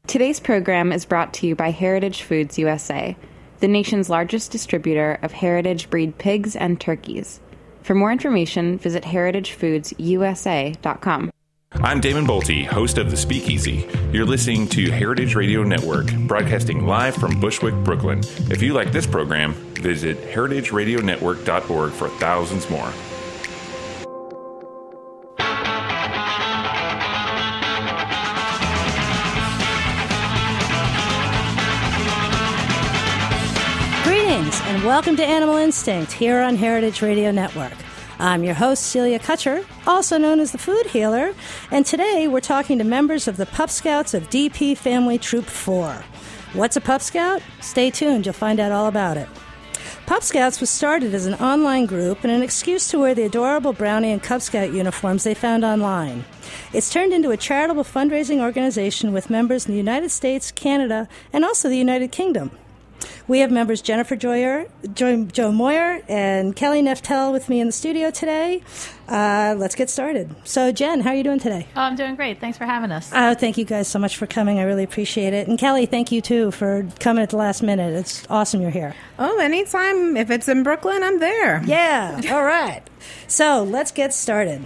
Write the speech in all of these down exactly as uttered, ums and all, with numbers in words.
Today's program is brought to you by Heritage Foods U S A, the nation's largest distributor of heritage breed pigs and turkeys. For more information, visit heritage foods u s a dot com. I'm Damon Bolte, host of The Speakeasy. You're listening to Heritage Radio Network, broadcasting live from Bushwick, Brooklyn. If you like this program, visit heritage radio network dot org for thousands more. Greetings and welcome to Animal Instinct here on Heritage Radio Network. I'm your host, Celia Kutcher, also known as the Food Healer, and today we're talking to members of the Pup Scouts of D P Family Troop four. What's a Pup Scout? Stay tuned, you'll find out all about it. Pup Scouts was started as an online group and an excuse to wear the adorable Brownie and Cub Scout uniforms they found online. It's turned into a charitable fundraising organization with members in the United States, Canada, and also the United Kingdom. We have members Jennifer Joyer, jo, Joe Moyer and Kelly Neftel with me in the studio today. Uh, let's get started. So, Jen, how are you doing today? Oh, I'm doing great. Thanks for having us. Oh, thank you guys so much for coming. I really appreciate it. And Kelly, thank you, too, for coming at the last minute. It's awesome you're here. Oh, anytime. If it's in Brooklyn, I'm there. Yeah. All right. So, let's get started.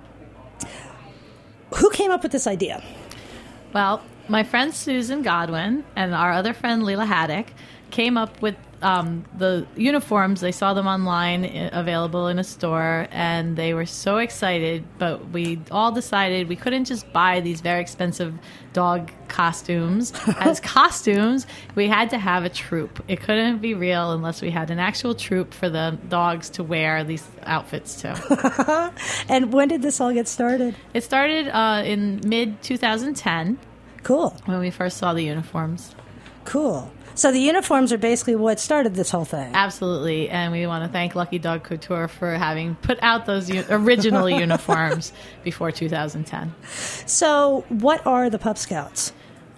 Who came up with this idea? Well, my friend Susan Godwin and our other friend Leila Haddock came up with um, the uniforms. They saw them online, I- available in a store, and they were so excited. But we all decided we couldn't just buy these very expensive dog costumes as costumes. We had to have a troop. It couldn't be real unless we had an actual troop for the dogs to wear these outfits to. And when did this all get started? It started uh, in mid twenty ten. Cool. When we first saw the uniforms. Cool. So the uniforms are basically what started this whole thing. Absolutely. And we want to thank Lucky Dog Couture for having put out those u- original uniforms before two thousand ten. So what are the Pup Scouts?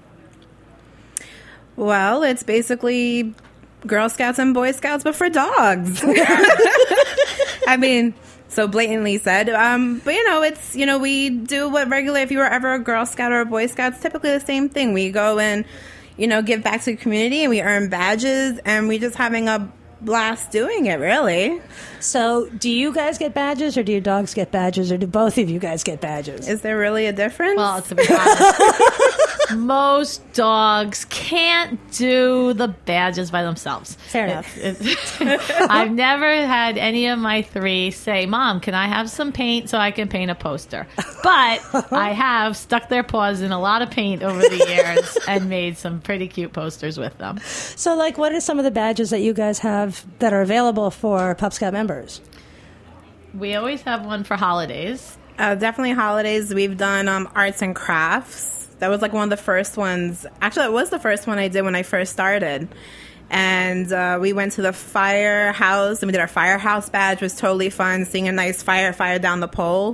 Well, it's basically Girl Scouts and Boy Scouts, but for dogs. I mean, so blatantly said. Um, but, you know, it's, you know, we do what regular, if you were ever a Girl Scout or a Boy Scout, it's typically the same thing. We go and, you know, give back to the community, and we earn badges, and we just having a blast doing it, really. So do you guys get badges, or do your dogs get badges, or do both of you guys get badges? Is there really a difference? Well, to be honest, most dogs can't do the badges by themselves. Fair enough. It's, it's, I've never had any of my three say, Mom, can I have some paint so I can paint a poster? But I have stuck their paws in a lot of paint over the years and made some pretty cute posters with them. So, like, what are some of the badges that you guys have that are available for Pup Scout members? We always have one for holidays. Uh, definitely holidays. We've done um, arts and crafts. That was like one of the first ones. Actually, it was the first one I did when I first started. And uh, we went to the firehouse, and we did our firehouse badge. It was totally fun, seeing a nice fire fire down the pole.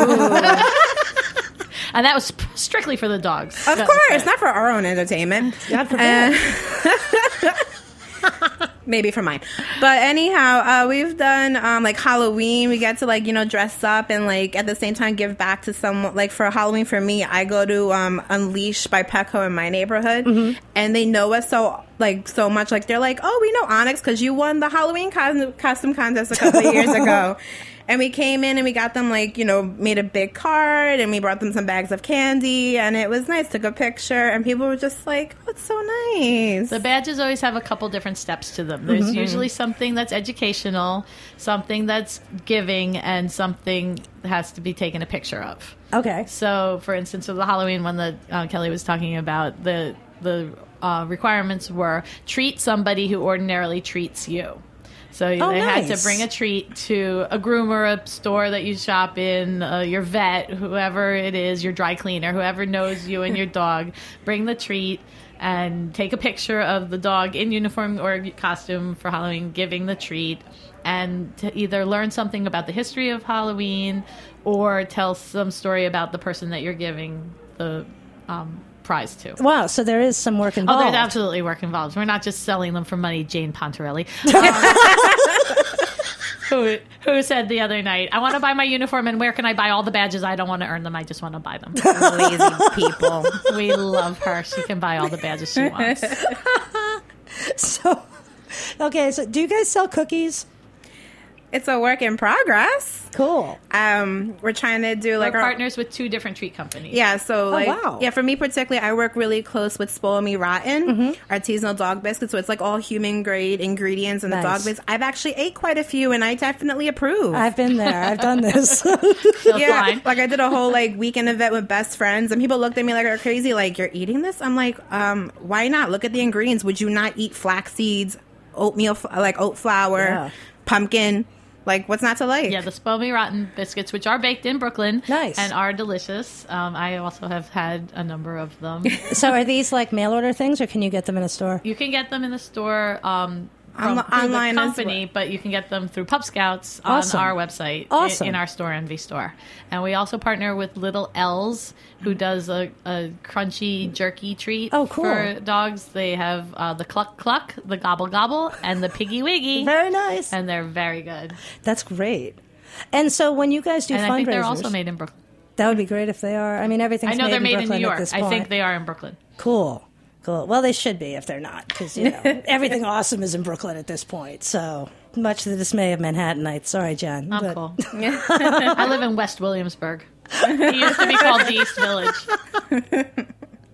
And that was strictly for the dogs. Of course, not for our own entertainment. God forbid. Uh, maybe for mine. But anyhow, uh, we've done um, like Halloween. We get to like, you know, dress up and like at the same time give back to someone. Like for Halloween for me, I go to um, Unleashed by Petco in my neighborhood. Mm-hmm. And they know us so like so much. Like they're like, oh, we know Onyx because you won the Halloween costume, costume contest a couple of years ago. And we came in and we got them, like, you know, made a big card, and we brought them some bags of candy, and it was nice. Took a picture, and people were just like, oh, it's so nice. The badges always have a couple different steps to them. There's mm-hmm. usually something that's educational, something that's giving, and something that has to be taken a picture of. Okay. So, for instance, with the Halloween one that uh, Kelly was talking about, the, the uh, requirements were treat somebody who ordinarily treats you. So oh, they nice. had to bring a treat to a groomer, a store that you shop in, uh, your vet, whoever it is, your dry cleaner, whoever knows you and your dog. Bring the treat and take a picture of the dog in uniform or costume for Halloween giving the treat, and to either learn something about the history of Halloween or tell some story about the person that you're giving the um prize to. Wow, so there is some work involved. Oh, there's absolutely work involved. We're not just selling them for money, Jane Pontarelli. Um, who who said the other night, I want to buy my uniform, and where can I buy all the badges? I don't want to earn them. I just want to buy them. Lazy people. We love her. She can buy all the badges she wants. So, okay, so do you guys sell cookies? It's a work in progress. Cool. Um, we're trying to do like We're our partners with two different treat companies. Yeah, so like wow. yeah, for me particularly, I work really close with Spoil Me Rotten, Mm-hmm. artisanal dog biscuits. So it's like all human grade ingredients in the Nice. dog biscuits. I've actually ate quite a few, and I definitely approve. I've been there. I've done this. Still yeah, fine. like I did a whole like weekend event with best friends, and people looked at me like I'm crazy. Like, you're eating this? I'm like, um, why not? Look at the ingredients. Would you not eat flax seeds, oatmeal, f- like oat flour, Yeah. pumpkin? Like, what's not to like? Yeah, the Spoil Me Rotten biscuits, which are baked in Brooklyn. Nice. And are delicious. Um, I also have had a number of them. So are these like mail order things, or can you get them in a store? You can get them in the store um, from On- through online the as company, but you can get them through Pup Scouts Awesome. on our website, Awesome. in, in our store, Envy Store. And we also partner with Little L's, who does a, a crunchy jerky treat Oh, cool. for dogs. They have uh, the Cluck Cluck, the Gobble Gobble, and the Piggy Wiggy. Very nice. And they're very good. That's great. And so when you guys do And fundraisers, I think they're also made in Brooklyn. that would be great if they are. I mean, everything's I know made they're in made Brooklyn in New at York. this I point. think they are in Brooklyn. Cool. Cool. Well, they should be if they're not, because you know everything awesome is in Brooklyn at this point. So much to the dismay of Manhattanites. Sorry, Jen. I'm but- cool. I live in West Williamsburg. It used to be called the East Village.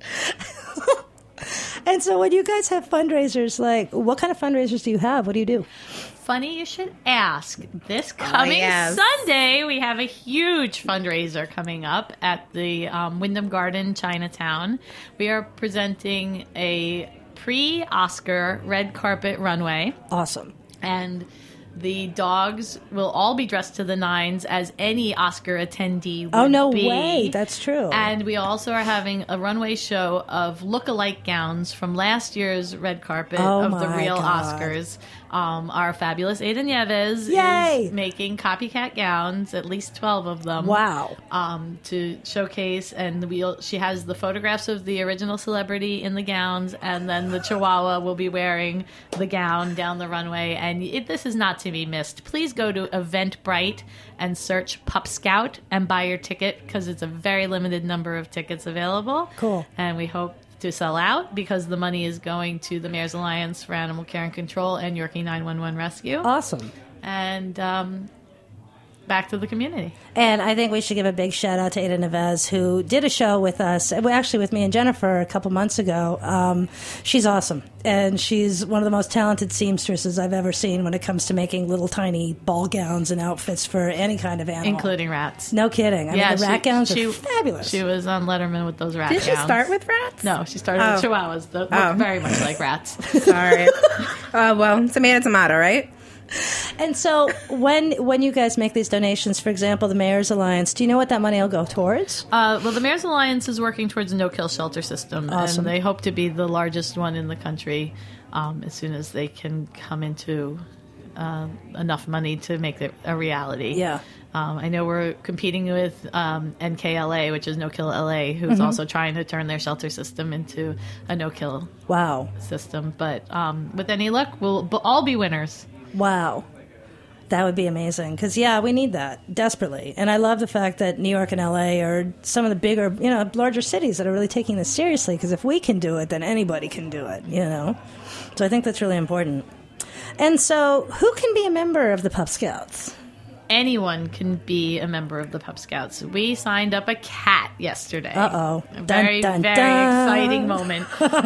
And so when you guys have fundraisers, like what kind of fundraisers do you have? What do you do? Funny you should ask. This coming yes. Sunday, we have a huge fundraiser coming up at the um, Wyndham Garden, Chinatown. We are presenting a pre-Oscar red carpet runway, Awesome. and the dogs will all be dressed to the nines as any Oscar attendee would Oh, no be. way. That's true. And we also are having a runway show of look-alike gowns from last year's red carpet Oh, of the my real God. Oscars. Um, our fabulous Ada Nieves Yay! is making copycat gowns, at least twelve of them. Wow. Um, to showcase, and we'll, she has the photographs of the original celebrity in the gowns, and then the Chihuahua will be wearing the gown down the runway. And it, this is not to be missed. Please go to Eventbrite and search Pup Scout and buy your ticket, because it's a very limited number of tickets available. Cool. And we hope to sell out, because the money is going to the Mayor's Alliance for Animal Care and Control and Yorkie nine one one Rescue. Awesome. And um, back to the community. And I think we should give a big shout out to Ada Nieves, who did a show with us, well, actually with me and Jennifer a couple months ago. Um, she's awesome. And she's one of the most talented seamstresses I've ever seen when it comes to making little tiny ball gowns and outfits for any kind of animal. Including rats. No kidding. I mean, the rat gowns she, are fabulous. She was on Letterman with those rat Did she gowns. start with rats? No, she started Oh. with chihuahuas. That look Oh. very much like rats. Sorry. uh, well, tomato, tomato, right? And so when when you guys make these donations, for example, the Mayor's Alliance, do you know what that money will go towards? Uh, well, the Mayor's Alliance is working towards a no-kill shelter system, Awesome. and they hope to be the largest one in the country um, as soon as they can come into uh, enough money to make it a reality. Yeah. Um, I know we're competing with um, N K L A, which is No Kill L A, who's Mm-hmm. also trying to turn their shelter system into a no-kill Wow. system. But um, with any luck, we'll b- all be winners. Wow. That would be amazing. Because, yeah, we need that desperately. And I love the fact that New York and L A are some of the bigger, you know, larger cities that are really taking this seriously. Because if we can do it, then anybody can do it, you know? So I think that's really important. And so who can be a member of the Pup Scouts? Anyone can be a member of the Pup Scouts. We signed up a cat yesterday. Uh-oh. A Dun, very, dun, very dun. exciting moment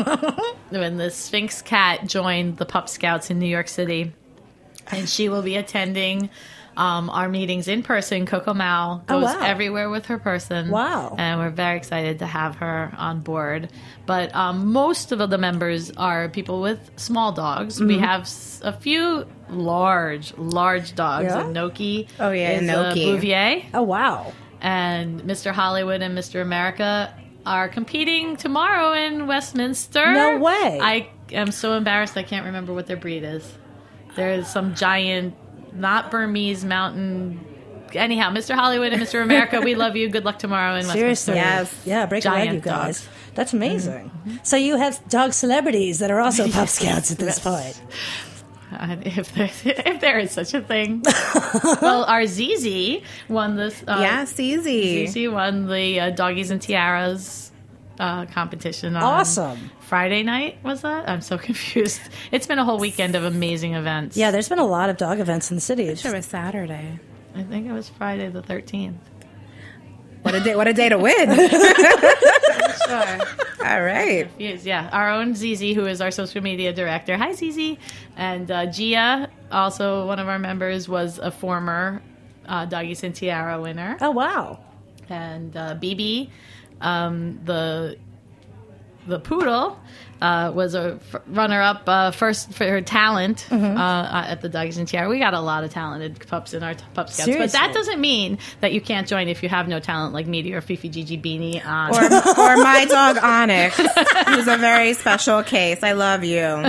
when the Sphinx cat joined the Pup Scouts in New York City. And she will be attending um, our meetings in person. Coco Mao Oh, goes wow. everywhere with her person. Wow. And we're very excited to have her on board. But um, most of the members are people with small dogs. We Mm-hmm. have s- a few large, large dogs. Yeah? And Noki Oh, yeah, is a Noki. Bouvier. Oh, wow. And Mister Hollywood and Mister America are competing tomorrow in Westminster. No way. I am so embarrassed I can't remember what their breed is. There's some giant, not Burmese mountain. Anyhow, Mister Hollywood and Mister America, we love you. Good luck tomorrow in Seriously. Westminster. Yes. Yeah, break a leg, Giant you guys. dogs. That's amazing. So you have dog celebrities that are also Pup Scouts at this Yes. point. uh, if there, if there is such a thing. Well, our Z Z won this. Uh, yeah, Z Z. Z Z won the uh, Doggies and Tiaras uh, competition. On Awesome. Friday night, was that? I'm so confused. It's been a whole weekend of amazing events. Yeah, there's been a lot of dog events in the city. I'm sure it was Saturday. I think it was Friday the thirteenth. What a day! What a day to win! Sure. All right. Yes, yeah. Our own Z Z, who is our social media director. Hi, Z Z. And uh, Gia, also one of our members, was a former uh, Doggies and Tiara winner. Oh, wow. And uh, B B, um, the the poodle, uh, was a f- runner-up uh, first for her talent Mm-hmm. uh, at the Doggies and Tiara. We got a lot of talented pups in our t- pup scouts, Seriously. but that doesn't mean that you can't join if you have no talent, like Meteor, Fifi, Gigi, Beanie, on. Or, or my dog Onyx, who's a very special case. I love you.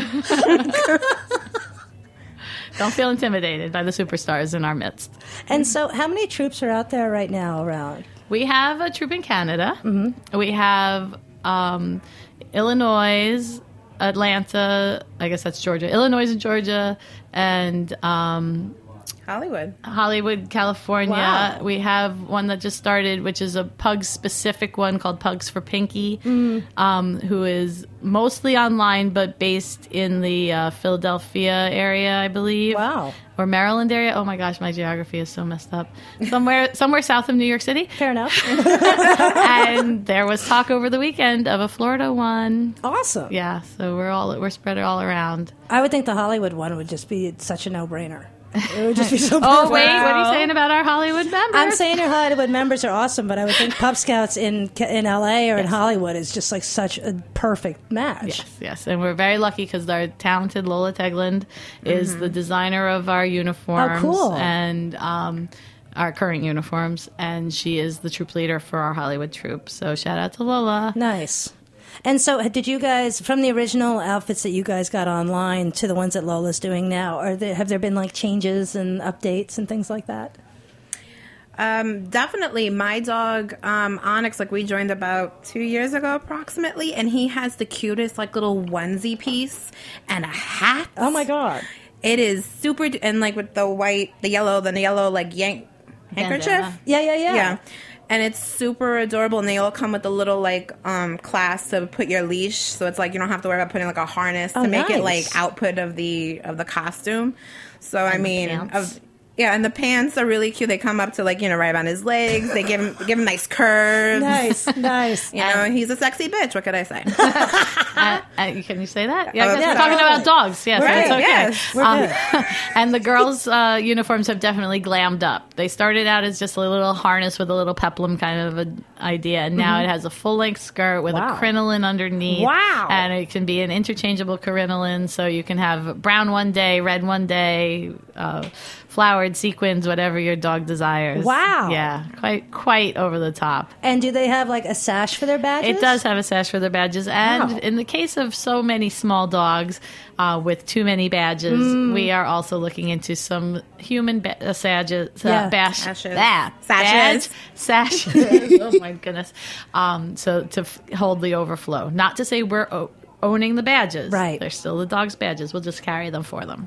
Don't feel intimidated by the superstars in our midst. And so, how many troops are out there right now around? We have a troop in Canada. Mm-hmm. We have um, Illinois, Atlanta, I guess that's Georgia, Illinois and Georgia, and um, Hollywood. Hollywood, California. Wow. We have one that just started, which is a Pugs-specific one called Pugs for Pinky, mm. um, who is mostly online but based in the uh, Philadelphia area, I believe. Wow. Or Maryland area. Oh my gosh, my geography is so messed up. Somewhere, somewhere south of New York City. Fair enough. And there was talk over the weekend of a Florida one. Awesome. Yeah, so we're all we're spread all around. I would think the Hollywood one would just be such a no-brainer. It would just be so Oh, perfect. wait, what are you saying about our Hollywood members? I'm saying your Hollywood members are awesome, but I would think Pup Scouts in in L A or in Yes. Hollywood is just like such a perfect match. Yes, yes. And we're very lucky because our talented Lola Tegland is the designer of our uniforms. Oh, cool. And um, our current uniforms. And she is the troop leader for our Hollywood troop. So shout out to Lola. Nice. And so, did you guys, from the original outfits that you guys got online to the ones that Lola's doing now, are there, have there been like changes and updates and things like that? Um, definitely. My dog, um, Onyx, like we joined about two years ago approximately, and he has the cutest like little onesie piece and a hat. Oh my God. It is super, and like with the white, the yellow, the yellow like yank handkerchief. Bandana. Yeah, yeah, yeah. Yeah. And it's super adorable, and they all come with a little like um clasp to put your leash, so it's like you don't have to worry about putting like a harness Oh, to make nice. it like output of the of the costume. So I And the mean, pants. of yeah, and the pants are really cute. They come up to like you know right on his legs. They give him give him nice curves. Nice, nice. You know, he's a sexy bitch. What could I say? Uh, uh, can you say that? Yeah, Oh, because yeah. we're talking about dogs. Yes, Right, it's okay. yes. We're Um, and the girls' uh, uniforms have definitely glammed up. They started out as just a little harness with a little peplum kind of an idea, and now it has a full-length skirt with Wow. a crinoline underneath. Wow. And it can be an interchangeable crinoline, so you can have brown one day, red one day, uh, flowered sequins, whatever your dog desires. Wow. Yeah, quite quite over the top. And do they have like a sash for their badges? It does have a sash for their badges. And Wow. in the case of so many small dogs uh, with too many badges, Mm. we are also looking into some human ba- uh, sages, uh, Yeah. bash, Sashes. ah, Sashes. badge- sashes. Oh, my goodness. Um, so to f- hold the overflow. Not to say we're o- owning the badges. Right. They're still the dog's badges. We'll just carry them for them.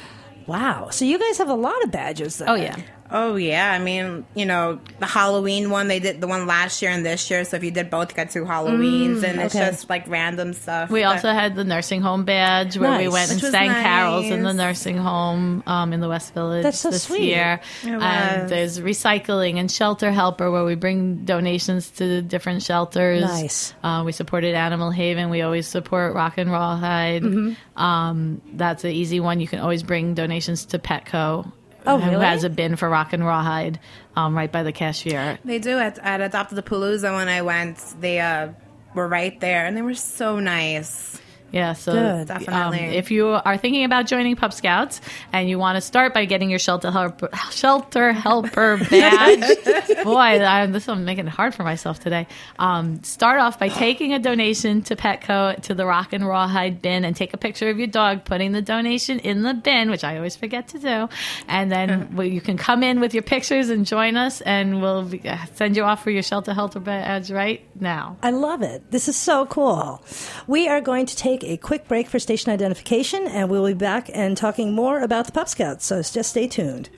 Wow. So you guys have a lot of badges then. Oh, yeah. Oh yeah, I mean, you know, the Halloween one, they did the one last year and this year, so if you did both, you got two Halloweens, and it's okay. just like random stuff. We But- also had the nursing home badge where we Nice. went and Which was sang carols in the nice. nursing home um, in the West Village That's so this sweet. year. It And was. there's recycling and shelter helper where we bring donations to different shelters. Nice. Uh, we supported Animal Haven. We always support Rock and Rawhide. Mm-hmm. Um, that's an easy one. You can always bring donations to Petco. Oh, who really? has a bin for Rock and Rawhide um, right by the cashier. They do at, at Adopted the Palooza when I went. They uh, were right there, and they were so nice. Yeah, so Good. um, Definitely. if you are thinking about joining Pup Scouts and you want to start by getting your shelter helper, shelter helper badge, boy, I, this I'm making it hard for myself today. Um, start off by taking a donation to Petco to the Rock and Rawhide bin and take a picture of your dog, putting the donation in the bin, which I always forget to do, and then well, you can come in with your pictures and join us, and we'll be, send you off for your shelter helper badge right now. I love it. This is so cool. We are going to take a quick break for station identification, and we'll be back and talking more about the Pup Scouts, so just stay tuned.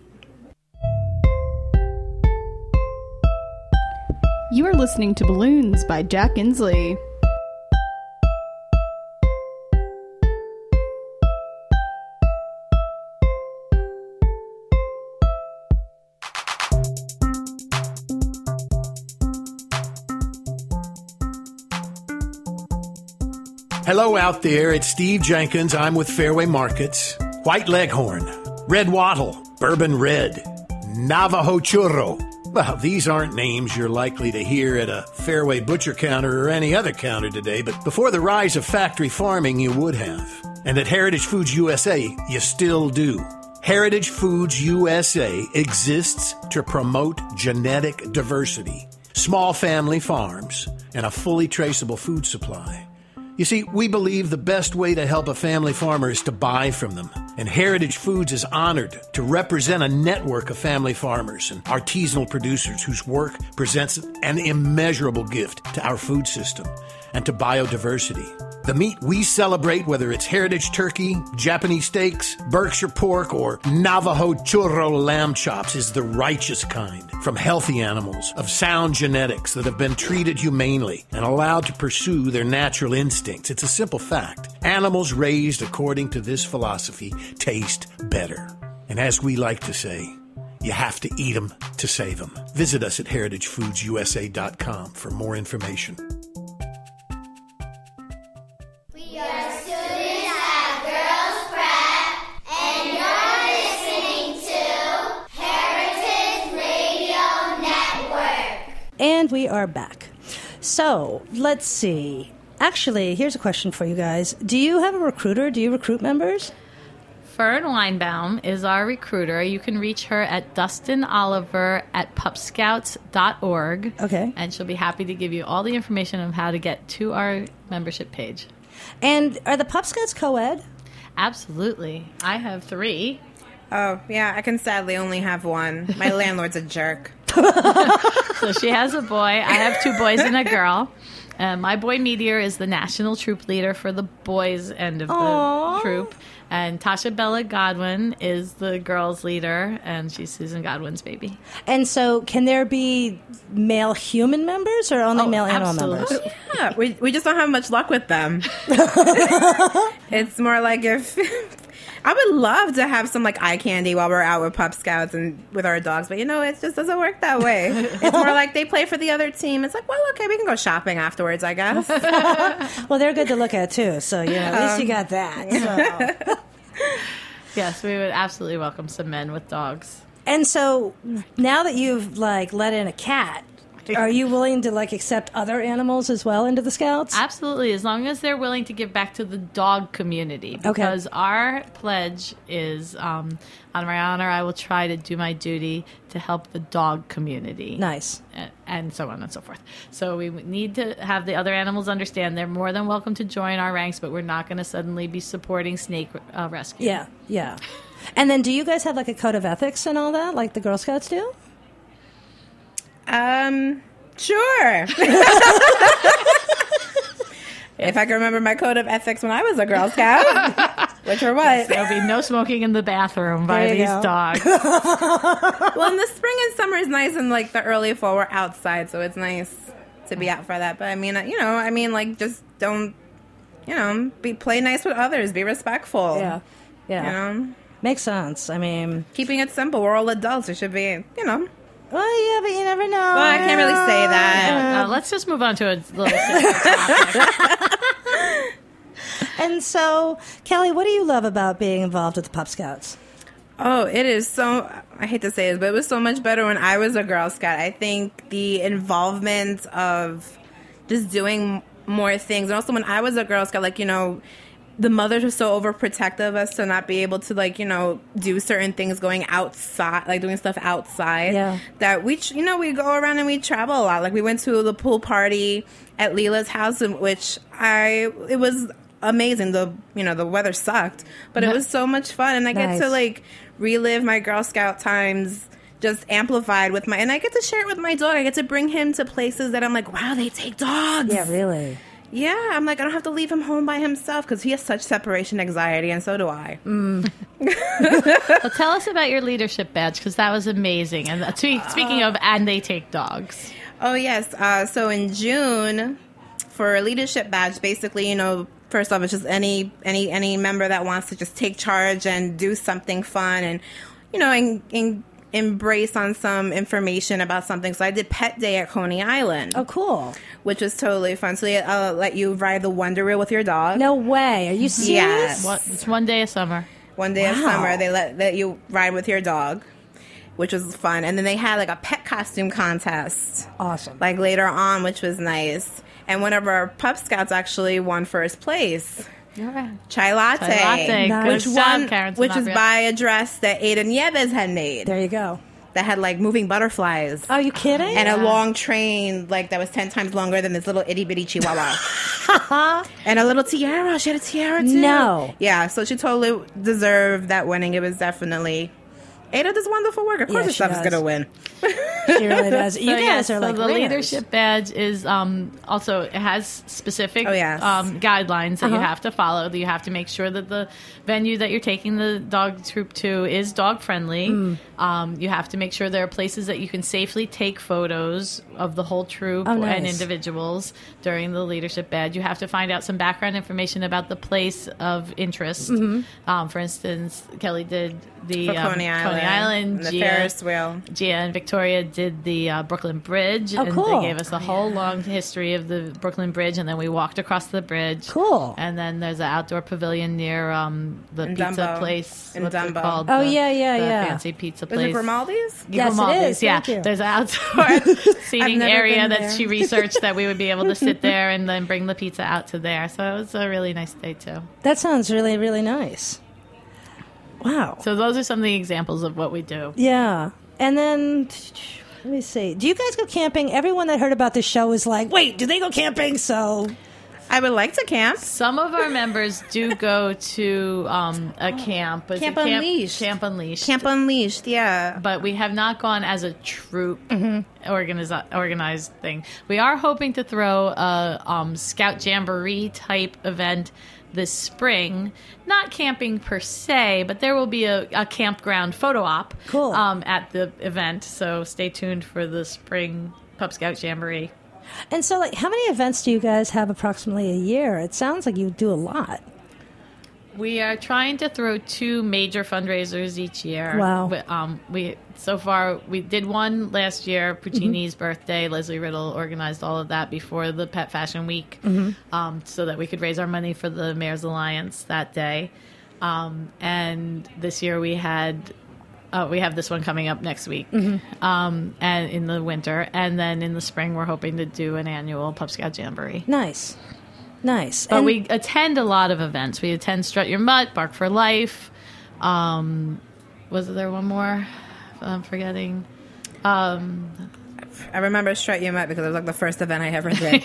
You are listening to Balloons by Jack Inslee. Hello out there, it's Steve Jenkins. I'm with Fairway Markets. White Leghorn, Red Wattle, Bourbon Red, Navajo Churro. Well, these aren't names you're likely to hear at a Fairway butcher counter or any other counter today, but before the rise of factory farming, you would have. And at Heritage Foods U S A, you still do. Heritage Foods U S A exists to promote genetic diversity, small family farms, and a fully traceable food supply. You see, we believe the best way to help a family farmer is to buy from them. And Heritage Foods is honored to represent a network of family farmers and artisanal producers whose work presents an immeasurable gift to our food system and to biodiversity. The meat we celebrate, whether it's heritage turkey, Japanese steaks, Berkshire pork, or Navajo churro lamb chops, is the righteous kind from healthy animals of sound genetics that have been treated humanely and allowed to pursue their natural instincts. It's a simple fact. Animals raised according to this philosophy taste better. And as we like to say, you have to eat them to save them. Visit us at heritage foods u s a dot com for more information. And we are back. So, let's see. Actually, here's a question for you guys. Do you have a recruiter? Do you recruit members? Fern Weinbaum is our recruiter. You can reach her at Dustin Oliver at pup scouts dot org. Okay. And she'll be happy to give you all the information on how to get to our membership page. And are the Pup Scouts co-ed? Absolutely. I have three. Oh, yeah, I can sadly only have one. My landlord's a jerk. So she has a boy. I have two boys and a girl. Uh, my boy Meteor is the national troop leader for the boys' end of the Aww. troop. And Tasha Bella Godwin is the girls' leader, and she's Susan Godwin's baby. And so can there be male human members or only Oh, male animal absolutely. members? Yeah, we, we just don't have much luck with them. It's more like if... I would love to have some like eye candy while we're out with Pup Scouts and with our dogs, but you know, it just doesn't work that way. It's more like they play for the other team. It's like, well, okay, we can go shopping afterwards, I guess. Well, they're good to look at too, so you know, at least you got that. So. Yes, we would absolutely welcome some men with dogs. And so now that you've like let in a cat, are you willing to like accept other animals as well into the Scouts? Absolutely, as long as they're willing to give back to the dog community. Because Okay. our pledge is, um, on my honor, I will try to do my duty to help the dog community. Nice. And, and so on and so forth. So we need to have the other animals understand they're more than welcome to join our ranks, but we're not going to suddenly be supporting snake uh, rescue. Yeah, yeah. And then do you guys have like a code of ethics and all that, like the Girl Scouts do? Um, sure. If I can remember my code of ethics when I was a Girl Scout, which or what? There'll be no smoking in the bathroom by There you these go. dogs. Well, in the spring and summer is nice, and like the early fall, we're outside, so it's nice to be out for that. But I mean, you know, I mean, like just don't, you know, be play nice with others, be respectful. Yeah, yeah. You know, Makes sense. I mean, keeping it simple. We're all adults. It should be, you know. well, yeah, but you never know. Well, I can't really say that. Uh, let's just move on to a little different topic. And so, Kelly, what do you love about being involved with the Pup Scouts? Oh, it is so, I hate to say this, but it was so much better when I was a Girl Scout. I think the involvement of just doing more things. And also when I was a Girl Scout, like, you know, the mothers were so overprotective of us to not be able to, like, you know, do certain things going outside, like doing stuff outside. Yeah. That we, you know, we go around and we travel a lot. Like we went to the pool party at Leela's house, in which I, it was amazing. The, you know, the weather sucked, but it was so much fun. And I Nice. get to, like, relive my Girl Scout times just amplified with my, and I get to share it with my dog. I get to bring him to places that I'm like, wow, they take dogs. Yeah, really. Yeah, I'm like, I don't have to leave him home by himself because he has such separation anxiety, and so do I. Mm. Well, tell us about your leadership badge, because that was amazing. And uh, speaking of, and they take dogs. Oh, yes. Uh, so in June, for a leadership badge, basically, you know, first off, it's just any any any member that wants to just take charge and do something fun and, you know, in, in, embrace on some information about something. So I did Pet Day at Coney Island. Oh, cool. Which was totally fun. So they uh, let you ride the Wonder Wheel with your dog. No way. Are you serious? Yes. What, it's one day of summer. One day Wow. of summer, they let, let you ride with your dog, which was fun. And then they had like a pet costume contest. Awesome. Like later on, which was nice. And one of our Pup Scouts actually won first place. Yeah. Chai Latte. Chai Latte. Nice. Good Which job, won, Karen which was Sanabria. by a dress that Aiden Nieves had made. There you go. That had like moving butterflies. Are you kidding? And a long train, like, that was ten times longer than this little itty-bitty chihuahua. And a little tiara. She had a tiara, too. No. Yeah, so she totally deserved that winning. It was definitely... Ada does wonderful work. Of course Yeah, her she stuff is does. going to win. She really does. You So, guys yes, are so like the winners. leadership badge is um, also, it has specific Oh, yes. um, guidelines that you Uh-huh. have to follow. That you have to make sure that the venue that you're taking the dog troop to is dog friendly. Mm. Um, you have to make sure there are places that you can safely take photos of the whole troop Oh, nice. and individuals during the leadership badge. You have to find out some background information about the place of interest. Mm-hmm. Um, for instance, Kelly did the For um, Coney Island. Coney Island. And the Gia- Ferris wheel. Gia and Victoria did the uh, Brooklyn Bridge, Oh, and cool. they gave us the whole long history of the Brooklyn Bridge, and then we walked across the bridge. Cool. And then there's an outdoor pavilion near um, the In pizza Dumbo. place. In What's it Dumbo. called? Oh, The- yeah, yeah, the yeah. fancy pizza Is place. it Grimaldi's? Yes, it Grimaldi's, is. yeah. Thank you. There's an outdoor seating never area been that there. she researched that we would be able to sit there and then bring the pizza out to there. So it was a really nice day, too. That sounds really, really nice. Wow. So those are some of the examples of what we do. Yeah. And then, let me see. Do you guys go camping? Everyone that heard about this show is like, wait, do they go camping? So, I would like to camp. Some of our members do go to um, a camp. Is it Camp Unleashed. Camp Unleashed. Camp Unleashed, yeah. But we have not gone as a troop Mm-hmm. organiz- organized thing. We are hoping to throw a um, Scout Jamboree type event this spring. Not camping per se, but there will be a, a campground photo op Cool. um, at the event. So stay tuned for the spring Pup Scout Jamboree. and so, like, how many events do you guys have approximately a year? It sounds like you do a lot. We are trying to throw two major fundraisers each year. Wow. We, um, we so far we did one last year, Puccini's birthday. Leslie Riddle organized all of that before the Pet Fashion Week, um, so that we could raise our money for the Mayor's Alliance that day. Um, and this year we had. Uh, we have this one coming up next week, um, and in the winter, and then in the spring we're hoping to do an annual Pup Scout Jamboree. Nice. Nice. But And- we attend a lot of events. We attend Strut Your Mutt, Bark for Life. Um, was there one more? I'm forgetting. Um, I remember Strut You Mutt because it was like the first event I ever did.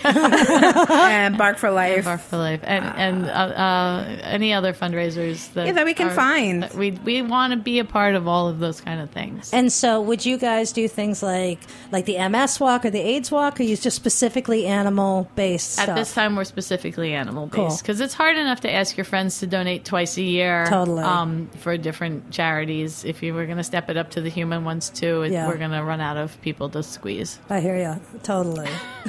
And Bark for Life. Bark for Life, and and uh, uh, any other fundraisers that Yeah, that we can are- find. that We we want to be a part of all of those kind of things. And so, would you guys do things like like the M S walk or the AIDS walk, or use just specifically animal based At stuff? this time, we're specifically animal Cool. based because it's hard enough to ask your friends to donate twice a year, Totally. um, for different charities. If you were going to step it up to the human ones too, it, Yeah. we're going to run out of people to squeeze. I hear you totally.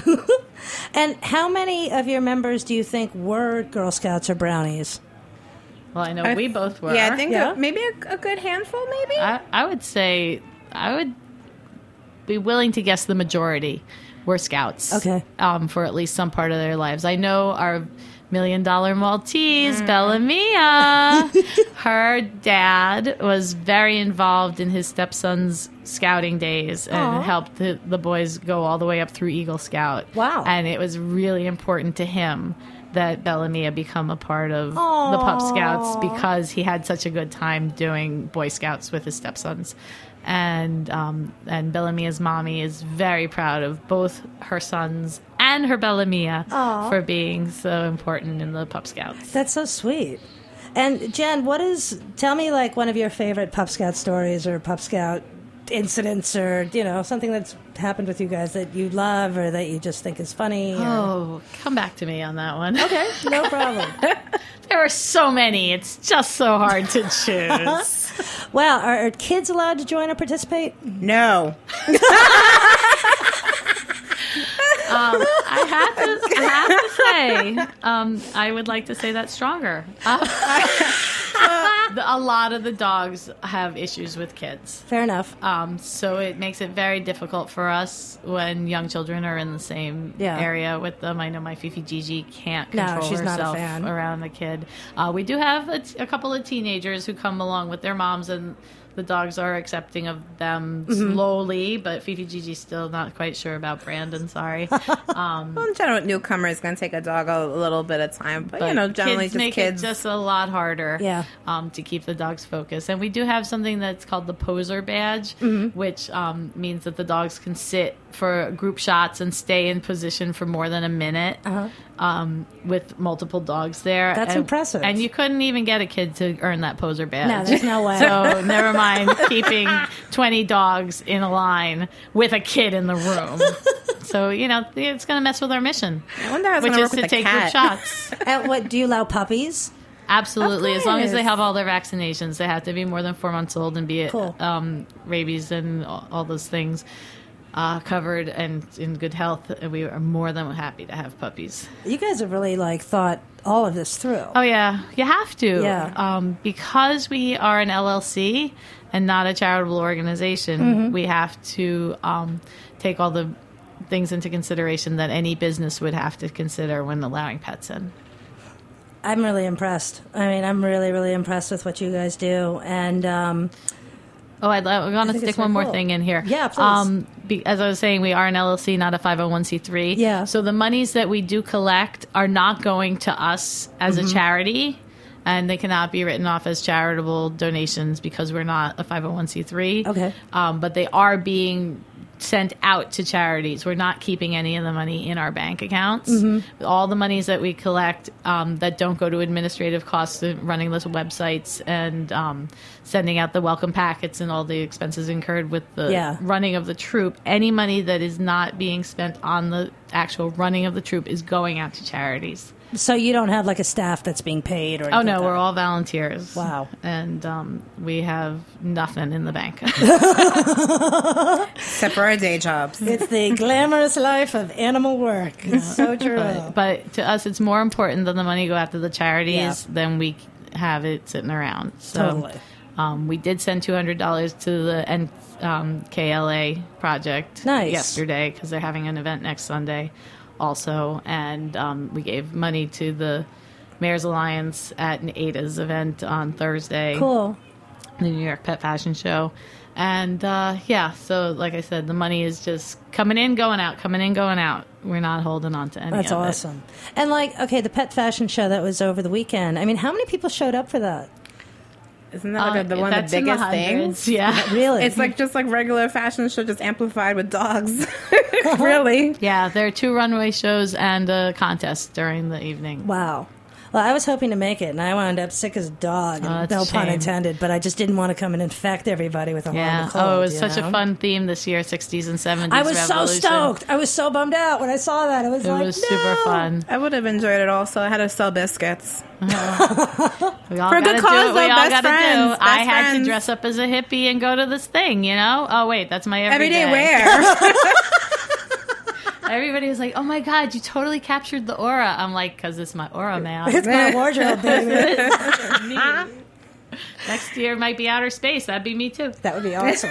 And how many of your members do you think were Girl Scouts or Brownies? Well, I know I- we both were. Yeah, I think Yeah. a- maybe a, a good handful, maybe? I, I would say I would be willing to guess the majority were Scouts. Okay. Um, for at least some part of their lives. I know our million dollar Maltese, Bella Mia, her dad was very involved in his stepson's scouting days and Aw. helped the, the boys go all the way up through Eagle Scout. Wow. And it was really important to him that Bella Mia become a part of Aw. the Pup Scouts because he had such a good time doing Boy Scouts with his stepsons. And um, and Bella Mia's mommy is very proud of both her sons and her Bella Mia Aw. for being so important in the Pup Scouts. That's so sweet. And Jen, what is? Tell me like one of your favorite Pup Scout stories or Pup Scout incidents or, you know, something that's happened with you guys that you love or that you just think is funny? Or... Oh, come back to me on that one. Okay, no problem. There are so many. It's just so hard to choose. Well, are, are kids allowed to join or participate? No. Um, I have to, I have to say, um, I would like to say that stronger. Uh, the, a lot of the dogs have issues with kids. Fair enough. Um, so it makes it very difficult for us when young children are in the same Yeah. area with them. I know my Fifi Gigi can't No, control she's not a herself fan. around the kid. Uh, we do have a, t- a couple of teenagers who come along with their moms, and the dogs are accepting of them Mm-hmm. slowly, but Fifi Gigi's still not quite sure about Brandon, sorry. Um, Well, in general, newcomer is going to take a dog a little bit of time, but, but you know, generally kids just make kids. it just a lot harder Yeah. um, to keep the dogs focused. And we do have something that's called the poser badge, Mm-hmm. which um, means that the dogs can sit for group shots and stay in position for more than a minute Uh-huh. um, with multiple dogs there. That's and, impressive. And you couldn't even get a kid to earn that poser badge. No, there's no way. So never mind keeping twenty dogs in a line with a kid in the room. So, you know, it's going to mess with our mission, I wonder how it's which going to is work to with the take cat. group shots. And what, do you allow puppies? Absolutely. Of As long as they course. have all their vaccinations, they have to be more than four months old and be Cool. um, rabies and all, all those things uh, covered and in good health. And we are more than happy to have puppies. You guys have really, like, thought all of this through. Oh, yeah. You have to. Yeah. Um, because we are an L L C and not a charitable organization, Mm-hmm. we have to um, take all the things into consideration that any business would have to consider when allowing pets in. I'm really impressed. I mean, I'm really, really impressed with what you guys do. And, um, Oh, I'd, I'm going to think stick it's one very more cool. thing in here. Yeah, please. Um, be, as I was saying, we are an L L C, not a five oh one c three. Yeah. So the monies that we do collect are not going to us as Mm-hmm. a charity, and they cannot be written off as charitable donations because we're not a five oh one c three. Okay. Um, but they are being sent out to charities. We're not keeping any of the money in our bank accounts. Mm-hmm. All the monies that we collect um, that don't go to administrative costs of running those websites and um, sending out the welcome packets and all the expenses incurred with the Yeah. running of the troop, any money that is not being spent on the actual running of the troop is going out to charities. so you don't have, like, a staff that's being paid or Oh, anything no, like we're that? all volunteers. Wow. And um, we have nothing in the bank. Except for our day jobs. It's the glamorous life of animal work. It's so true. But, but to us, it's more important that the money go after the charities Yeah. than we have it sitting around. So, Totally. um, we did send two hundred dollars to the N- um, K L A project Nice. yesterday because they're having an event next Sunday also. And um, we gave money to the Mayor's Alliance at an Ada's event on Thursday. Cool. The New York Pet Fashion Show. And uh, yeah, so like I said, the money is just coming in, going out, coming in, going out. We're not holding on to any That's of it. awesome. And, like, okay, the pet fashion show that was over the weekend. I mean, how many people showed up for that? Isn't that like Uh, a, the one of that's the in biggest hundreds, things? Yeah. Really? It's like just like regular fashion show, just amplified with dogs. Really? Yeah, there are two runway shows and a contest during the evening. Wow. Well, I was hoping to make it, and I wound up sick as a dog. And Oh, that's no a pun shame. intended, but I just didn't want to come and infect everybody with a Yeah. horrible cold. Oh, it was you such know? a fun theme this year, sixties and seventies I was so revolution. stoked. I was so bummed out when I saw that. I was It like, was no. super fun. I would have enjoyed it also. I had to sell biscuits. We all For a good gotta cause, do what we though, all best gotta friends, do. I best had friends. to dress up as a hippie and go to this thing, you know? Oh, wait, that's my everyday. Everyday wear. Everybody was like, oh my God, you totally captured the aura. I'm like, because it's my aura, man. It's my wardrobe, baby. Me. Next year might be outer space. That'd be me too. That would be awesome.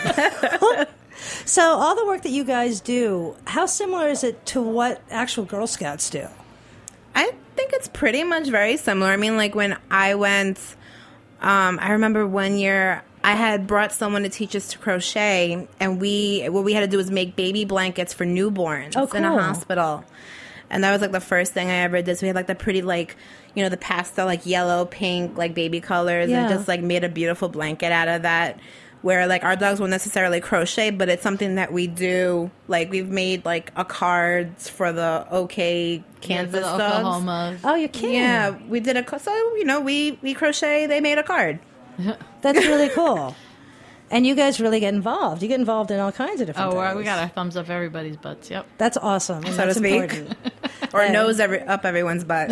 So, all the work that you guys do, how similar is it to what actual Girl Scouts do? I think it's pretty much very similar. I mean, like when I went, um, I remember one year I had brought someone to teach us to crochet, and we what we had to do was make baby blankets for newborns Oh, in a cool. hospital. And that was like the first thing I ever did. So we had like the pretty like, you know, the pastel like yellow, pink, like baby colors, Yeah. and just like made a beautiful blanket out of that. Where like our dogs won't necessarily crochet, but it's something that we do. Like we've made like a cards for the OK Kansas Yeah, for the dogs. Oklahoma. Oh, you're kidding. Yeah, we did a co- so you know we we crochet. They made a card. That's really cool. And you guys really get involved. You get involved in all kinds of different Oh, things. well, we got our thumbs up everybody's butts. Yep. That's awesome. And So to that's speak. important. Or And- nose every, up everyone's butt.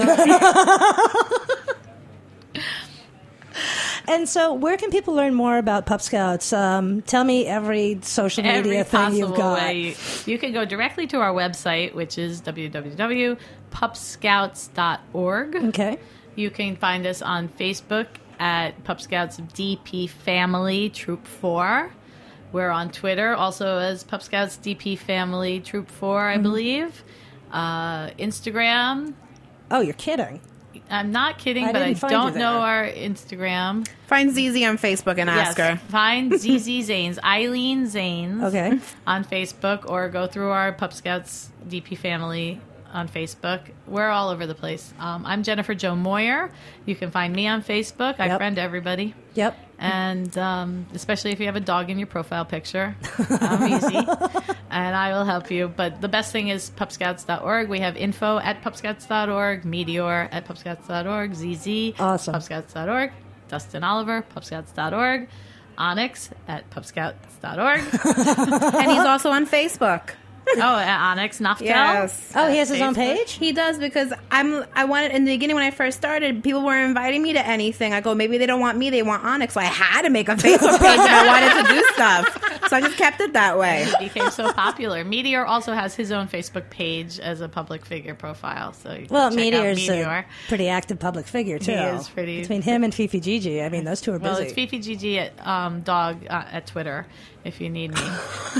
And so, where can people learn more about Pup Scouts? Um, tell me every social media Every thing you've possible got. way. You, you can go directly to our website, which is w w w dot pup scouts dot org. Okay. You can find us on Facebook at Pup Scouts D P Family Troop four. We're on Twitter also as Pup Scouts D P Family Troop four, I Mm-hmm. believe. Uh, Instagram. Oh, you're kidding. I'm not kidding, I but I didn't find you don't know there. our Instagram. Find Z Z on Facebook and ask Yes, her. find Z Z Zanes, Eileen Zanes, Okay. on Facebook, or go through our Pup Scouts D P Family on Facebook. We're all over the place. Um, I'm Jennifer Jo Moyer. You can find me on Facebook. I Yep. friend everybody. Yep. And um, especially if you have a dog in your profile picture, I'm easy, and I will help you. But the best thing is pup scouts dot org. We have info at pup scouts dot org, Meteor at pup scouts dot org, Z Z, Awesome. pup scouts dot org, Dustin Oliver, pup scouts dot org, Onyx at pup scouts dot org. And he's also on Facebook. Oh, at Onyx Naftel. Yes. Oh, he has his own Facebook. page? He does, because I'm. I wanted in the beginning when I first started, people weren't inviting me to anything. I go, maybe they don't want me, they want Onyx. So I had to make a Facebook page if I wanted to do stuff. So I just kept it that way. He became so popular. Meteor also has his own Facebook page as a public figure profile. So you can Well, check Meteor's out Meteor. a pretty active public figure, too. He is pretty- Between him and Fifi Gigi, I mean, those two are busy. Well, it's Fifi Gigi at um, dog uh, at Twitter if you need me.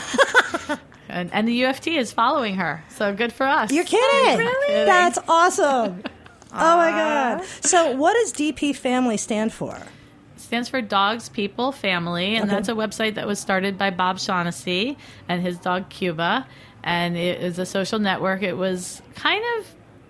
and, and the U F T is following her, so good for us. You're kidding? Kidding. That's awesome. Oh, my God. So what does D P Family stand for? Stands for Dogs, People, Family, and Okay. that's a website that was started by Bob Shaughnessy and his dog Cuba, and it is a social network. It was kind of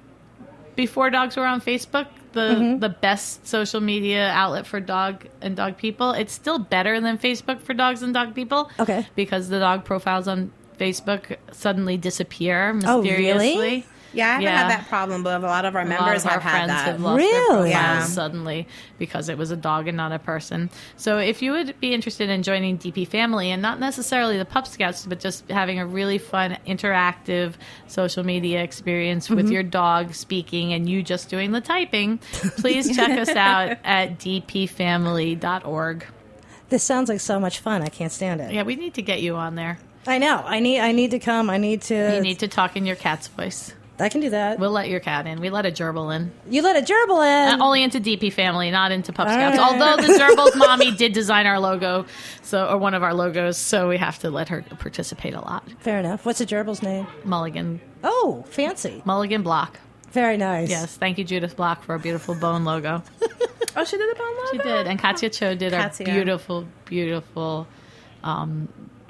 before dogs were on Facebook, the Mm-hmm. the best social media outlet for dog and dog people. It's still better than Facebook for dogs and dog people. Okay. Because the dog profiles on Facebook suddenly disappear Oh, mysteriously. really? Yeah, I haven't Yeah. had that problem, but a lot of our A lot members of our have had friends that. have lost Really? their profiles Yeah. suddenly because it was a dog and not a person. So if you would be interested in joining D P Family, and not necessarily the Pup Scouts, but just having a really fun, interactive social media experience with Mm-hmm. your dog speaking and you just doing the typing, please check us out at d p family dot org. This sounds like so much fun. I can't stand it. Yeah, we need to get you on there. I know. I need I need to come. I need to. You need to talk in your cat's voice. I can do that. We'll let your cat in. We let a gerbil in. You let a gerbil in. Uh, only into D P Family, not into Pup All Scouts. right. Although the gerbil's mommy did design our logo, so or one of our logos, so we have to let her participate a lot. Fair enough. What's the gerbil's name? Mulligan, Oh, fancy. Mulligan Block. Very nice. Yes, thank you, Judith Block, for a beautiful bone logo. Oh, she did the bone logo? She did, and Katya Cho did our Katya. beautiful, beautiful um,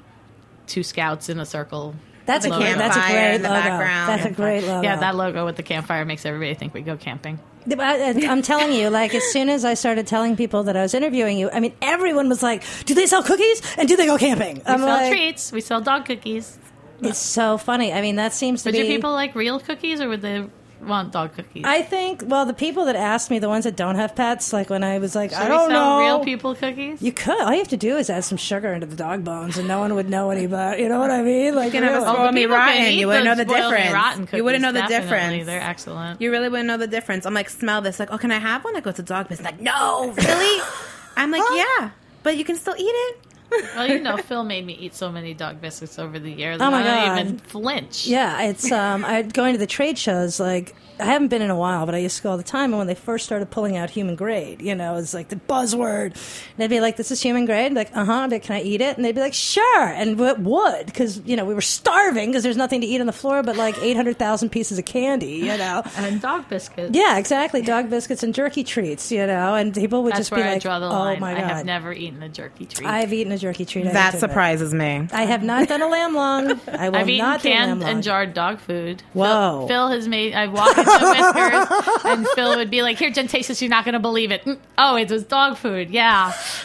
two scouts in a circle. That's a The great. That's a campfire great in the logo. background. That's a great logo. Yeah, that logo with the campfire makes everybody think we go camping. I, I'm telling you, like, as soon as I started telling people that I was interviewing you, I mean, everyone was like, "Do they sell cookies? And do they go camping?" We I'm sell like, treats. We sell dog cookies. It's so funny. I mean, that seems to Would be. your people like real cookies, or would they want dog cookies? I think. Well, the people that asked me, the ones that don't have pets, like when I was like, Should I we don't sell know, real people cookies? You could. All you have to do is add some sugar into the dog bones, and no one would know any about. You know what I mean? Like, You can have a really. Oh, spoil the me people can rotten. eat You wouldn't know the spoil me difference. rotten You wouldn't know the cookies, definitely. difference. They're excellent. You really wouldn't know the difference. I'm like, smell this. Like, oh, can I have one? I go to dog business. Like, no, really? I'm like, yeah, but you can still eat it. Well, you know, Phil made me eat so many dog biscuits over the years. Oh, my I don't God. even flinch. Yeah, it's um I going to the trade shows, like I haven't been in a while, but I used to go all the time. And when they first started pulling out human grade, you know, it's like the buzzword. And they'd be like, "This is human grade." Like, uh huh. Can I eat it? And they'd be like, "Sure." And it would, because you know we were starving because there's nothing to eat on the floor but like eight hundred thousand pieces of candy, you know. And dog biscuits. Yeah, exactly. Dog biscuits and jerky treats, you know. And people would That's just where be I like, draw the "Oh line. my I have god." never eaten a jerky treat. I've eaten a jerky treat. I That have to admit. surprises me. I have not done a lamb lung. I will I've eaten not do a lamb canned lung. and jarred dog food. Whoa. Phil, Phil has made. I've walked into Whiskers, and Phil would be like, "Here, Jen, taste this. You're not going to believe it. Mm, Oh, it was dog food. Yeah."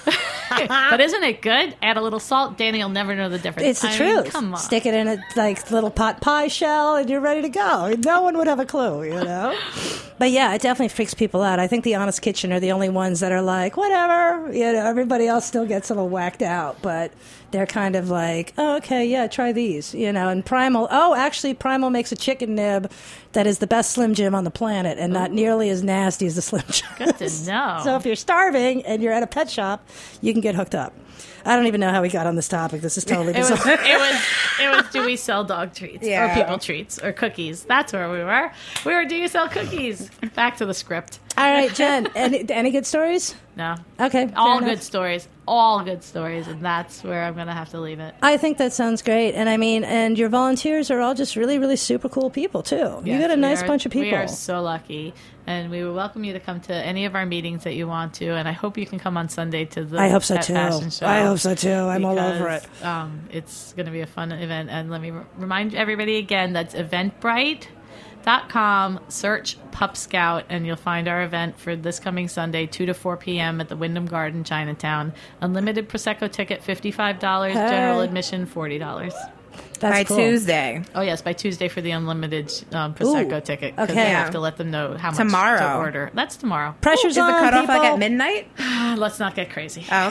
But isn't it good? Add a little salt. Danny will never know the difference. It's the I truth. Mean, come on. Stick it in a like little pot pie shell, and you're ready to go. No one would have a clue, you know. But yeah, it definitely freaks people out. I think the Honest Kitchen are the only ones that are like, whatever. You know, everybody else still gets a little whacked out, but they're kind of like, oh, okay, yeah, try these. You know, and Primal. Oh, actually, Primal makes a chicken nib that is the best Slim Jim on the planet, and not nearly as nasty as the Slim Jim. Good to know. So if you're starving and you're at a pet shop, you can get hooked up. I don't even know how we got on this topic. This is totally It was, bizarre. it was, it was, do we sell dog treats Yeah. or people treats or cookies? That's where we were. We were, do you sell cookies? Back to the script. All right, Jen, any, any good stories? No. Okay. fair All enough. good stories. All good stories. And that's where I'm going to have to leave it. I think that sounds great. And I mean, and your volunteers are all just really, really super cool people, too. you Yes, got a we nice are- bunch of people. We are so lucky. And we would welcome you to come to any of our meetings that you want to. And I hope you can come on Sunday to the I hope so, Pet too. Fashion Show. I hope so, too. I'm all because, over it. Um, it's going to be a fun event. And let me r- remind everybody again, that's Eventbrite dot com, search Pup Scout, and you'll find our event for this coming Sunday, two to four p.m. at the Wyndham Garden, Chinatown. Unlimited Prosecco ticket, fifty-five dollars. Hey. General admission, forty dollars. That's By cool. Tuesday. Oh, yes, by Tuesday for the unlimited um, Prosecco Ooh, ticket. Because okay. they have to let them know how much Tomorrow. to order. That's tomorrow. Pressure's Is the on, cutoff people. like at midnight? Let's not get crazy. Oh,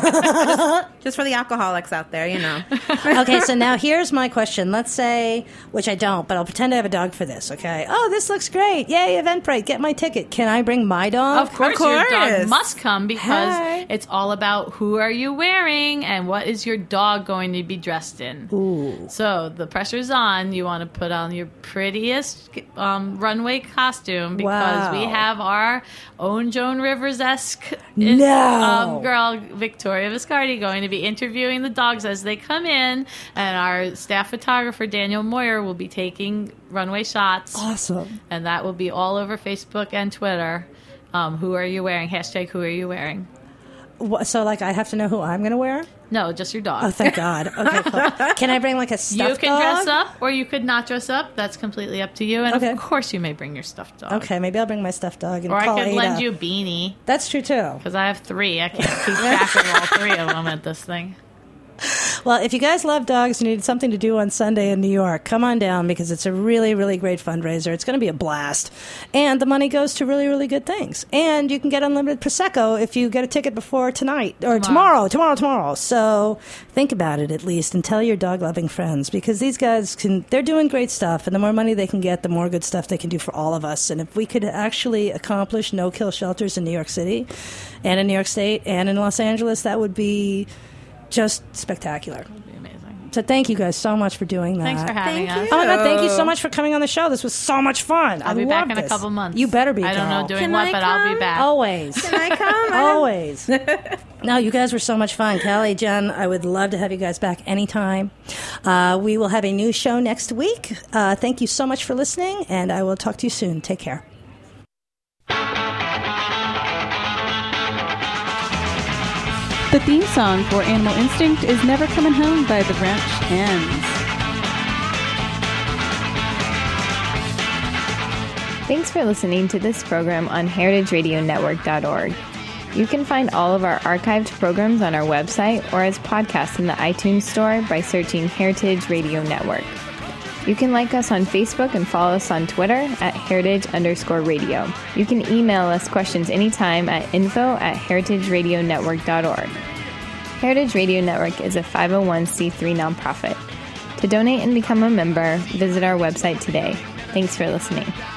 okay. Just for the alcoholics out there, you know. Okay, so now here's my question. Let's say, which I don't, but I'll pretend I have a dog for this, okay? Oh, this looks great. Yay, Eventbrite. Get my ticket. Can I bring my dog? Of course, Of your dog course. must come because Hey. it's all about who are you wearing and what is your dog going to be dressed in. Ooh. So the pressure's on. You want to put on your prettiest um, runway costume because Wow. we have our own Joan Rivers-esque No. um, girl, Victoria Viscardi, going to be interviewing the dogs as they come in, and our staff photographer, Daniel Moyer, will be taking runway shots. Awesome. And that will be all over Facebook and Twitter. Um, who are you wearing? Hashtag who are you wearing? What, so, like, I have to know who I'm going to wear? No, just your dog. Oh, thank God. Okay, cool. Can I bring, like, a stuffed You can dress dog? up or you could not dress up. That's completely up to you. And Okay. of course you may bring your stuffed dog. Okay, maybe I'll bring my stuffed dog and Or I call could Ada. lend you a beanie That's true, too. because I have three. I can't keep track of all three of them at this thing. Well, if you guys love dogs and you need something to do on Sunday in New York, come on down because it's a really, really great fundraiser. It's going to be a blast. And the money goes to really, really good things. And you can get unlimited Prosecco if you get a ticket before tonight or tomorrow, tomorrow, tomorrow. So think about it at least and tell your dog-loving friends because these guys, can they're doing great stuff. And the more money they can get, the more good stuff they can do for all of us. And if we could actually accomplish no-kill shelters in New York City and in New York State and in Los Angeles, that would be just spectacular. It'd be amazing. So thank you guys so much for doing that. Thanks for having Thank us. Oh my God, thank you so much for coming on the show. This was so much fun. I'll I be love back in a this. couple months. You better be. I don't know girl. doing Can what, I but I'll be come? back. Always. Can I come? I- Always. No, you guys were so much fun. Kelly, Jen, I would love to have you guys back anytime. Uh, we will have a new show next week. Uh, thank you so much for listening, and I will talk to you soon. Take care. The theme song for Animal Instinct is Never Coming Home by the Ranch Hands. Thanks for listening to this program on heritage radio network dot org. You can find all of our archived programs on our website or as podcasts in the iTunes Store by searching Heritage Radio Network. You can like us on Facebook and follow us on Twitter at heritage underscore radio. You can email us questions anytime at info at heritage radio network dot org. Heritage Radio Network is a five oh one c three nonprofit. To donate and become a member, visit our website today. Thanks for listening.